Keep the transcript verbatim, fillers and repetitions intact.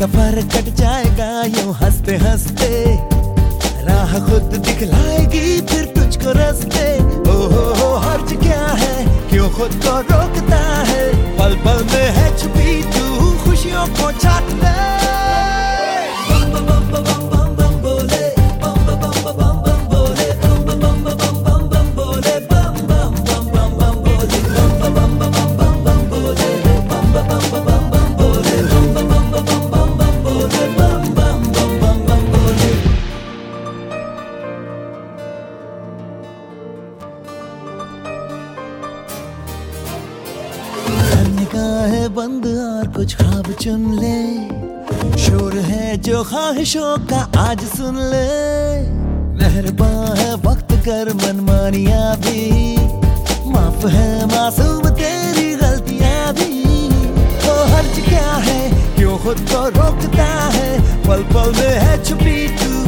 सफर cut जाएगा यूं हंसते हंसते, राह खुद दिखलाएगी फिर तुझको रास्ते। ओ हो हो हर्ज क्या है, क्यों खुद को रोकता है, पल पल में है छुपी तू खुशियों को चाट ले। है बंद और कुछ ख्वाब चुन ले, शोर है जो ख्वाहिशों का आज सुन ले। मेहरबान है वक्त कर मनमानियां भी, माफ है मासूम तेरी गलतियां भी। तो हर्ज क्या है, क्यों खुद को रोकता है, पल पल में है छुपी तू